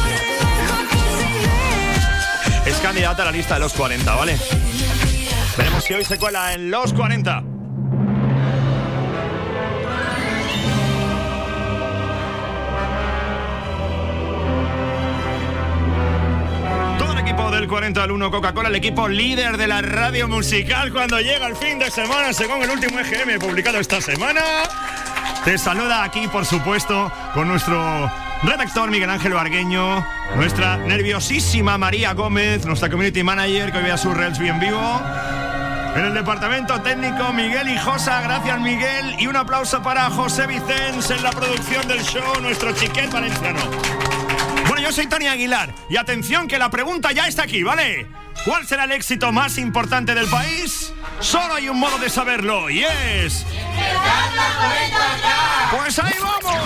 Es candidata a la lista de los cuarenta, ¿vale? Veremos si hoy se cuela en los cuarenta. Todo el equipo del cuarenta al uno Coca-Cola, el equipo líder de la radio musical cuando llega el fin de semana, según el último E G M publicado esta semana. Te saluda aquí, por supuesto, con nuestro redactor Miguel Ángel Bargueño, nuestra nerviosísima María Gómez, nuestra community manager que hoy ve a sus reels bien vivo. En el departamento técnico, Miguel Hijosa, gracias Miguel. Y un aplauso para José Vicens en la producción del show, nuestro chiquet valenciano. Bueno, yo soy Tony Aguilar y atención que la pregunta ya está aquí, ¿vale? ¿Cuál será el éxito más importante del país? Solo hay un modo de saberlo y es... ¡Pues ahí vamos!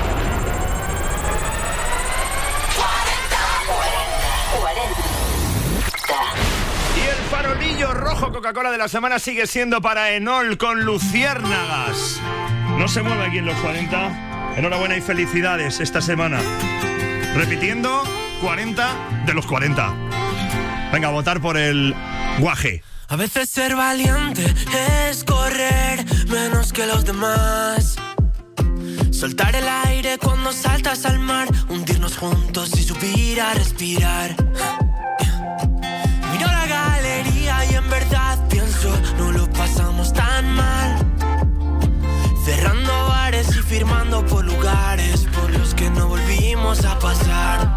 Y el farolillo rojo Coca-Cola de la semana sigue siendo para Enol con Luciérnagas. No se mueve aquí en los cuarenta. Enhorabuena y felicidades esta semana. Repitiendo, cuarenta de los cuarenta. Venga, a votar por el guaje. A veces ser valiente es correr menos que los demás. Soltar el aire cuando saltas al mar. Hundirnos juntos y subir a respirar. Miro la galería y en verdad pienso, no lo pasamos tan mal. Cerrando bares y firmando por lugares por los que no volvimos a pasar.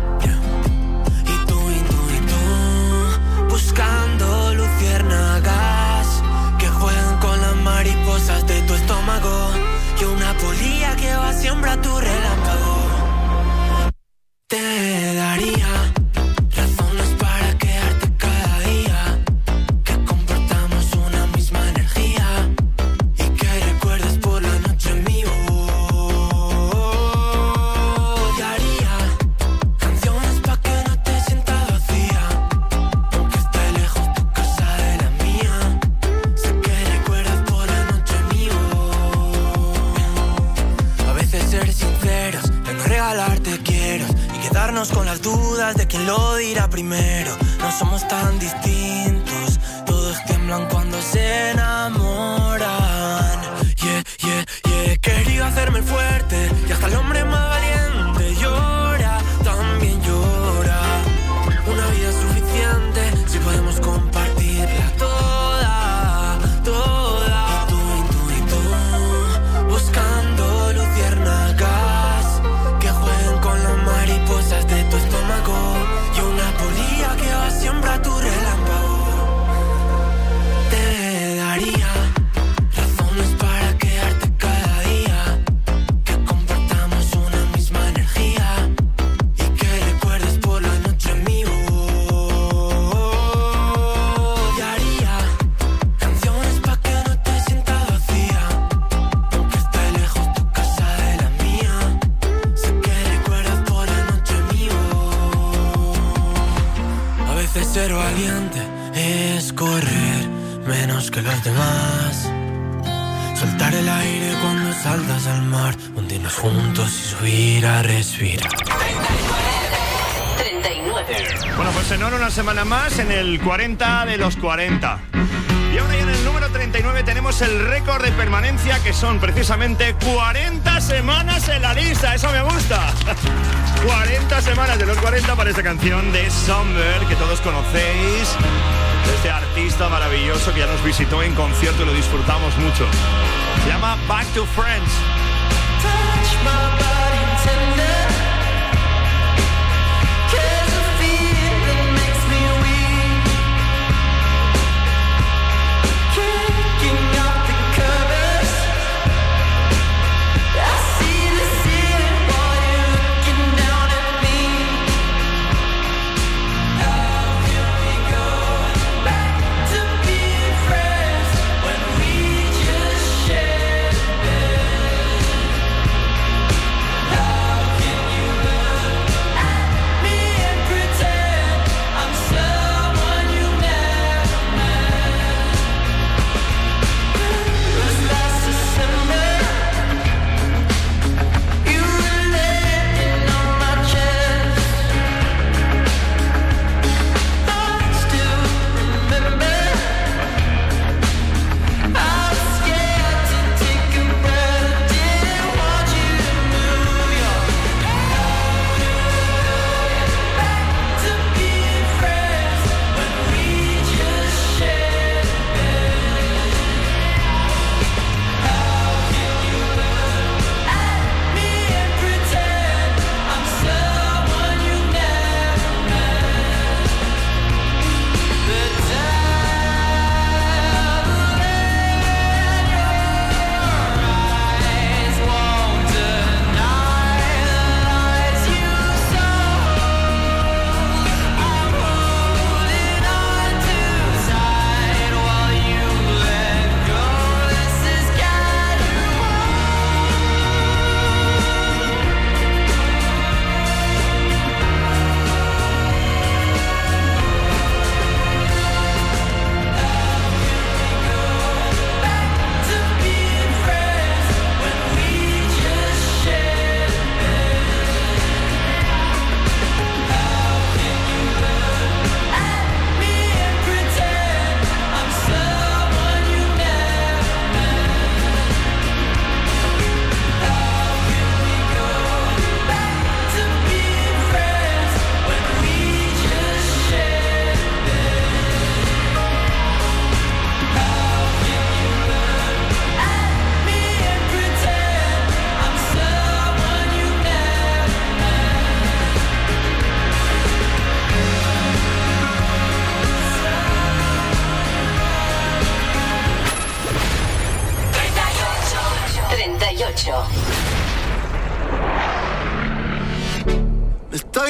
Y tú, y tú, y tú, buscando luciérnagas que juegan con las mariposas de tu estómago. Y una polilla que va siempre a tu relámpago. Te daría razones para quedarte cada día, que compartamos una misma energía y que recuerdes por la noche mi voz. Te haría canciones pa' que no te sientas vacía, aunque esté lejos tu casa de la mía. Sé que recuerdas por la noche mi voz. A veces ser sinceros, de no regalarte quiero y quedarnos con las dudas de quién lo dirá primero. No somos tan distintos, todos tiemblan cuando se enamoran. Yeah, yeah, yeah. Quería hacerme el fuerte y hasta el hombre más valiente llora, también llora. Una vida es suficiente si podemos compartirla toda, toda. Y tú, y tú, y tú, buscando luciérnagas que jueguen con las mariposas de tu estómago. Y una polilla que va siempre a tu relámpago. Te daría razones para quedarte cada día, que compartamos una misma energía y que recuerdes por la noche mi voz. Y haría canciones pa' que no te sientas vacía, aunque esté lejos tu casa de la mía. Sé que recuerdas por la noche mi voz. A veces ser valiente es correr menos que los demás. Soltar el aire cuando saltas al mar. Hundirnos juntos y subir a respirar. treinta y nueve. Bueno, pues en una semana más en el cuarenta de los cuarenta. Y ahora ya en el número treinta y nueve tenemos el récord de permanencia, que son precisamente cuarenta semanas en la lista. Eso me gusta. cuarenta semanas de los cuarenta para esta canción de Summer, que todos conocéis. Este artista maravilloso que ya nos visitó en concierto y lo disfrutamos mucho. Se llama Back to Friends. Touch my body tender, 'cause the feeling makes me weak. Kicking up the covers, I see the ceiling while you're looking down at me. Now here we go, back to being friends when we just shared a bed. Now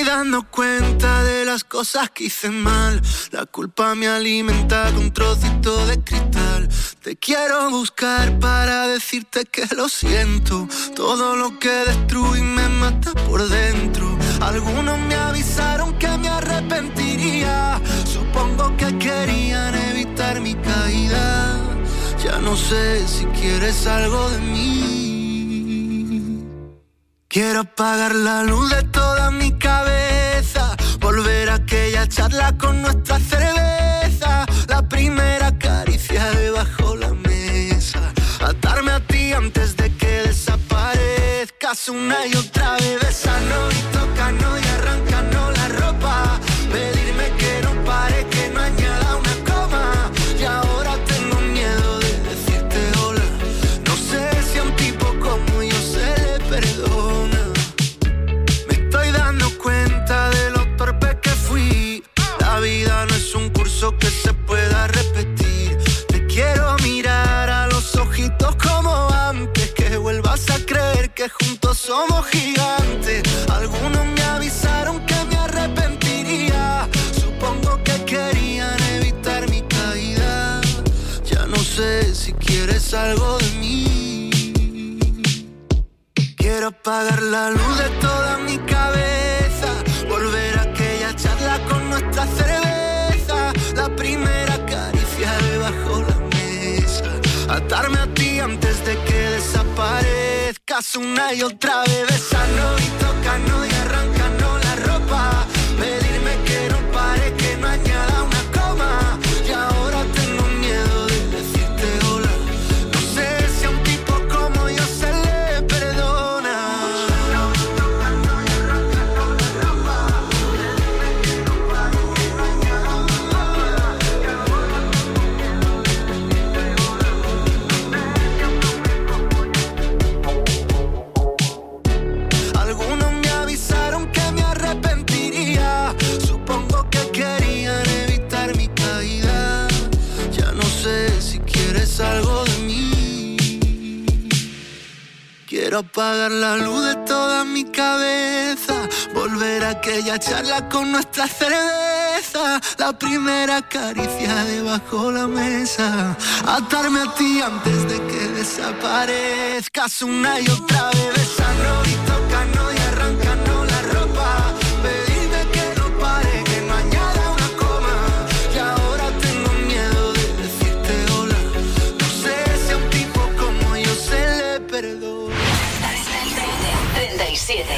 dando cuenta de las cosas que hice mal. La culpa me alimenta con trocitos de cristal. Te quiero buscar para decirte que lo siento. Todo lo que destruí me mata por dentro. Algunos me avisaron que me arrepentiría. Supongo que querían evitar mi caída. Ya no sé si quieres algo de mí. Quiero apagar la luz de toda mi cabeza. Volver a aquella charla con nuestra cerveza. La primera caricia debajo la mesa. Atarme a ti antes de que desaparezcas una y otra vez. Besarnos y tocarnos y arrancarnos la ropa. Pedirme que no pare, que no añada una coma. Y ahora tengo miedo de decirte hola. No sé si a un tipo como yo se le perdona. Me estoy dando cuenta de lo torpe que fui. La vida no es un curso que se pueda repetir. Te quiero mirar a los ojitos como antes. Que vuelvas a creer que juntos somos gigantes. Algunos me avisaron que me arrepentiría. Supongo que querían evitar mi caída. Ya no sé si quieres algo de mí. Quiero apagar la luz de toda mi cabeza. Volver a aquella charla con nuestra cerveza. La primera caricia debajo la mesa. Atarme a ti antes de que desaparezcas una y otra vez. Besarnos y tocarnos y arrancarnos la ropa. Pedirme que no pare, que no añada una coma. Y ahora tengo miedo de decirte hola. No sé si a un tipo como yo se le perdona. Algunos me avisaron que me arrepentiría. Supongo que querían evitar mi caída. Ya no sé si quieres algo de mí. Quiero apagar la luz de toda mi cabeza. Volver a aquella charla con nuestra cerveza. La primera caricia debajo la mesa. Atarme a ti antes de que desaparezcas una y otra vez. Besarnos y tocarnos y arrancarnos la ropa. Pedirme que no pare, que no añada una coma. Y ahora tengo miedo de decirte hola. No sé si a un tipo como yo se le perdona. treinta y siete.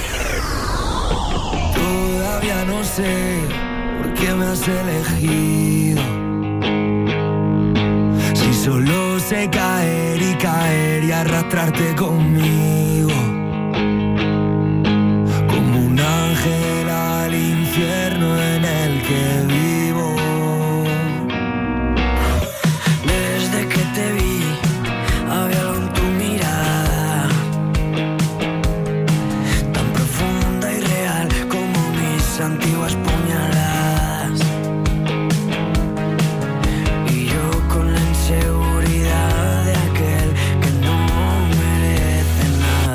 Todavía no sé por qué me has elegido. Si solo sé caer y caer y arrastrarte conmigo. Como un ángel al infierno en el que vivo. Desde que te vi había algo en tu mirada, tan profunda y real como mis antiguas puñaladas. Y yo con la inseguridad de aquel que no merece nada.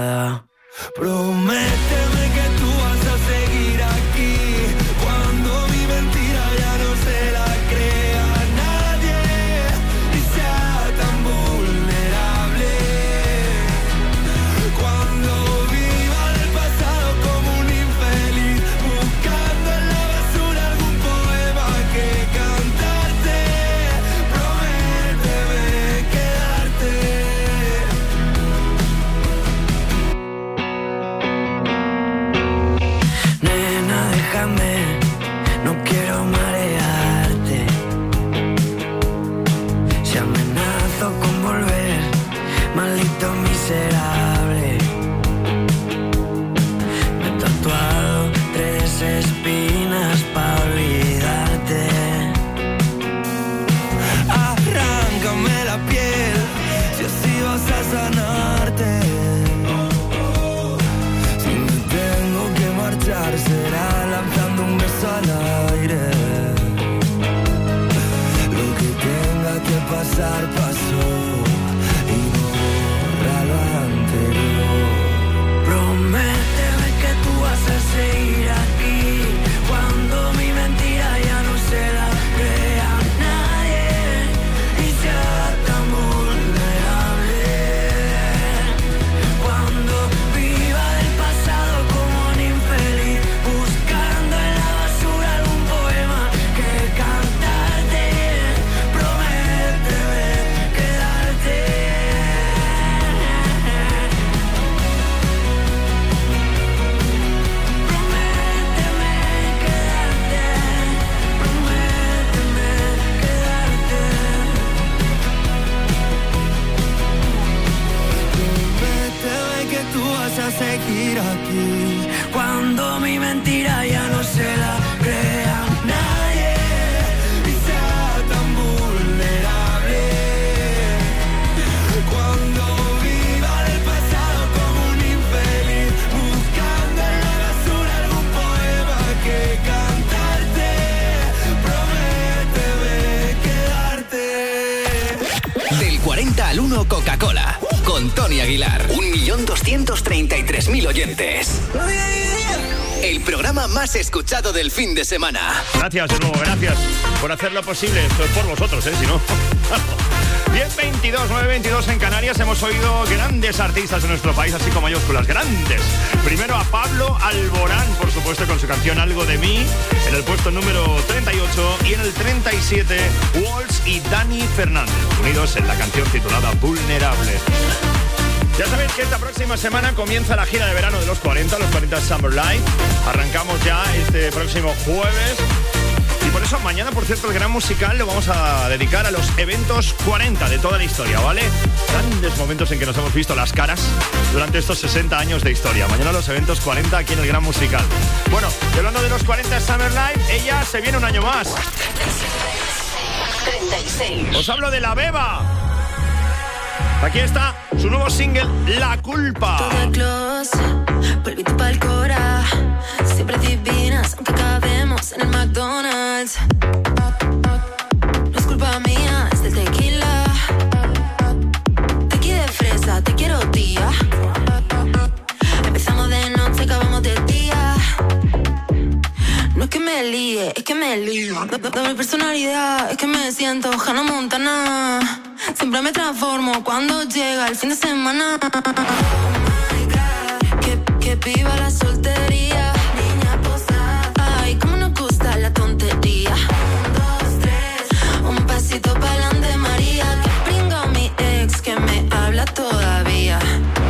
cuarenta al uno Coca-Cola. Con Tony Aguilar. un millón doscientos treinta y tres mil oyentes. El programa más escuchado del fin de semana. Gracias de nuevo, gracias por hacerlo posible. Esto es por vosotros, ¿eh? Si no... diez veintidós, nueve veintidós en Canarias. Hemos oído grandes artistas de nuestro país, así con mayúsculas, grandes. Primero a Pablo Alborán, por supuesto, con su canción Algo de mí, en el puesto número treinta y ocho. Y en el treinta y siete, Walls y Dani Fernández, unidos en la canción titulada Vulnerable. Ya sabéis que esta próxima semana comienza la gira de verano de los cuarenta, los cuarenta Summer Live. Arrancamos ya este próximo jueves. Y por eso mañana, por cierto, el gran musical lo vamos a dedicar a los eventos cuarenta de toda la historia, ¿vale? Grandes momentos en que nos hemos visto las caras durante estos sesenta años de historia. Mañana los eventos cuarenta aquí en el gran musical. Bueno, y hablando de los cuarenta Summer Live, ella se viene un año más. treinta y seis. Os hablo de La Beba. Aquí está su nuevo single, La Culpa. Todo el closet, polvito pa'l cora. Siempre divinas, aunque cabemos en el McDonald's. No es culpa mía, es del tequila. Tequi de fresa, te quiero tía. Empezamos de noche, acabamos de día. No es que me líe, es que me lío. Doble personalidad, es que me siento Hannah Montana. Siempre me transformo cuando llega el fin de semana. Oh my God, que, que viva la soltería. Niña posada, ay, cómo nos gusta la tontería. Un, dos, tres, un pasito pa'lante María. Que pringa mi ex que me habla todavía.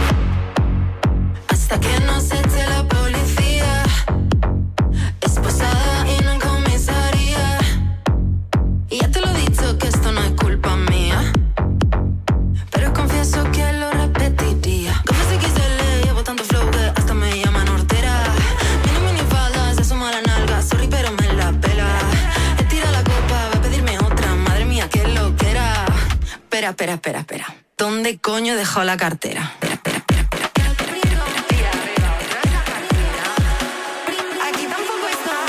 Hasta que no se eche la policía. Esposada y no en comisaría. Y ya te lo he dicho que esto no es culpa mía. Pero confieso que lo repetiría. Como se quise le llevo tanto flow que hasta me llaman hortera. Mini mini falda, se asoma la nalga. Sorry pero me la pela. He tirado la copa, va a pedirme otra. Madre mía, qué loquera. Espera, espera, espera, espera. ¿Dónde coño he dejado la cartera? Espera, espera, espera, espera. Aquí tampoco está.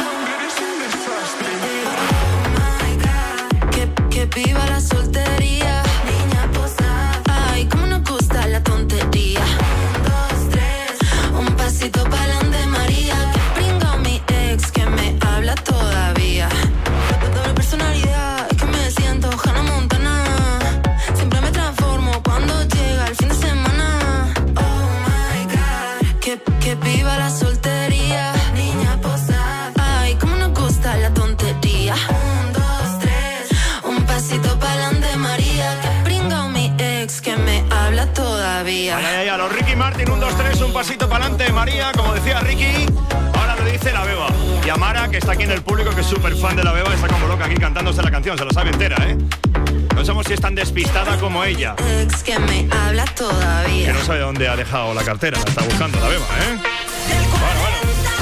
Oh my God, que, que viva la soltería. Niña posada, ay, cómo nos gusta la tontería. Un, dos, tres, un pasito pa'lante María. Que pringa mi ex que me habla todavía. Doble personalidad, es que me siento Hannah Montana. Siempre me transformo cuando llega el fin de semana. Oh my God, que, que viva la soltería. Niña posada, ay, cómo nos gusta la tontería. Un, dos, tres, un pasito pa'lante María. Que pringa mi ex que me habla todavía. Ay, ay, ay, los Ricky Martin, un, dos, tres, un pasito para adelante, María, como decía Ricky, ahora lo dice La Beba. Y Amara, que está aquí en el público, que es súper fan de La Beba, está como loca aquí cantándose la canción, se la sabe entera, ¿eh? No sabemos si es tan despistada como ella. Ex que me habla todavía. Que no sabe dónde ha dejado la cartera, la está buscando La Beba, ¿eh? Bueno, bueno.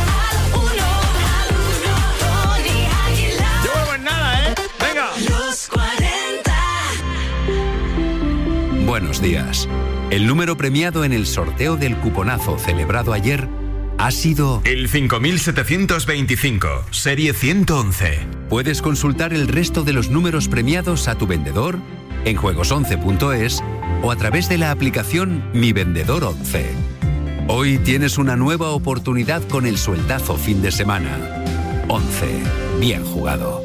Yo vuelvo en nada, ¿eh? Venga. Los cuarenta. Buenos días. El número premiado en el sorteo del cuponazo celebrado ayer ha sido el cinco mil setecientos veinticinco, serie ciento once. Puedes consultar el resto de los números premiados a tu vendedor en juegos once punto es o a través de la aplicación Mi Vendedor once. Hoy tienes una nueva oportunidad con el sueldazo fin de semana. once. Bien jugado.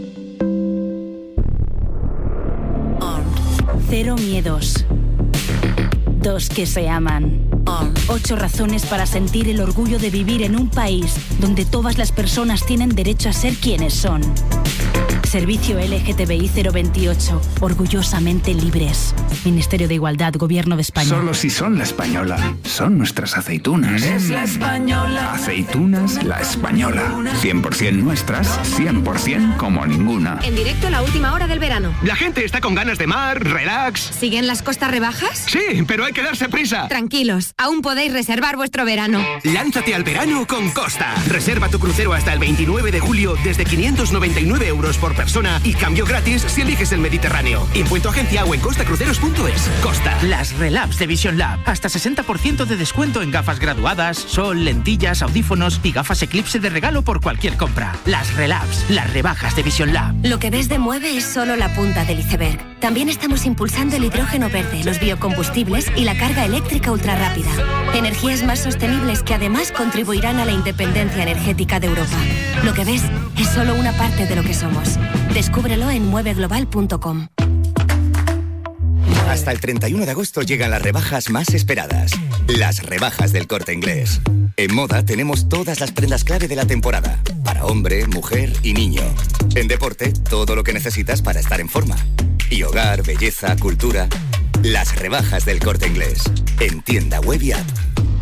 Cero miedos. Dos que se aman. Ocho razones para sentir el orgullo de vivir en un país donde todas las personas tienen derecho a ser quienes son. Servicio L G T B I cero veintiocho. Orgullosamente libres. Ministerio de Igualdad, Gobierno de España. Solo si son La Española. Son nuestras aceitunas. Es La Española. Aceitunas La Española. cien por ciento nuestras, cien por ciento como ninguna. En directo a la última hora del verano. La gente está con ganas de mar, relax. ¿Siguen las costas rebajas? Sí, pero hay que darse prisa. Tranquilos. aún podéis reservar vuestro verano. Lánzate al verano con Costa. Reserva tu crucero hasta el veintinueve de julio desde quinientos noventa y nueve euros por persona y cambio gratis si eliges el Mediterráneo. Info en tu agencia o en costacruceros punto es. Costa. Las Relabs de Vision Lab. Hasta sesenta por ciento de descuento en gafas graduadas, sol, lentillas, audífonos y gafas Eclipse de regalo por cualquier compra. Las Relabs. Las rebajas de Vision Lab. Lo que ves de Mueve es solo la punta del iceberg. También estamos impulsando el hidrógeno verde, los biocombustibles y la carga eléctrica ultra rápida. Energías más sostenibles que además contribuirán a la independencia energética de Europa. Lo que ves es solo una parte de lo que somos. Descúbrelo en mueve global punto com. Hasta el treinta y uno de agosto llegan las rebajas más esperadas. Las rebajas del Corte Inglés. En moda tenemos todas las prendas clave de la temporada. Para hombre, mujer y niño. En deporte, todo lo que necesitas para estar en forma. Y hogar, belleza, cultura. Las rebajas del Corte Inglés. En tienda web y app.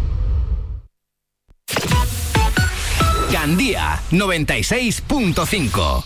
Gandía noventa y seis punto cinco.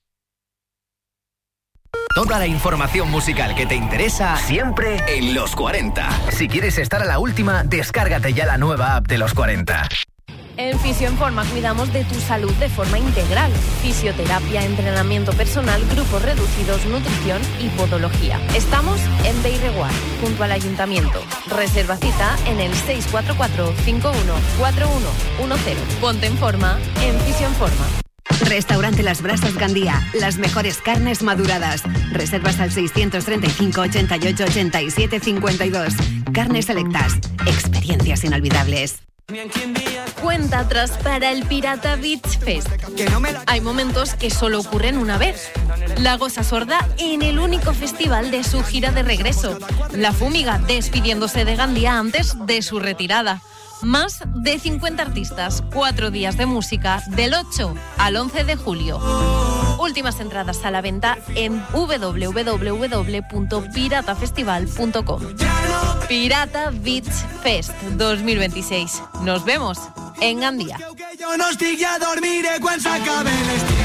Toda la información musical que te interesa siempre en Los cuarenta. Si quieres estar a la última, descárgate ya la nueva app de Los cuarenta. En Fisio en Forma cuidamos de tu salud de forma integral. Fisioterapia, entrenamiento personal, grupos reducidos, nutrición y podología. Estamos en Beireguar, junto al Ayuntamiento. Reserva cita en el seis cuatro cuatro, cinco uno cuatro uno uno cero. Ponte en forma en Fisio en Forma. Restaurante Las Brasas Gandía, las mejores carnes maduradas. Reservas al seiscientos treinta y cinco, ochenta y ocho, ochenta y siete, cincuenta y dos. Carnes selectas, experiencias inolvidables. Cuenta atrás para el Pirata Beach Fest. Hay momentos que solo ocurren una vez. La Gosa Sorda en el único festival de su gira de regreso. La Fúmiga despidiéndose de Gandía antes de su retirada. Más de cincuenta artistas, cuatro días de música del ocho al once de julio. Últimas entradas a la venta en doble u doble u doble u punto pirata festival punto com. Pirata Beach Fest dos mil veintiséis. Nos vemos en Gandía. Jo no estic ja dormiré quan s'acabe l'estiu.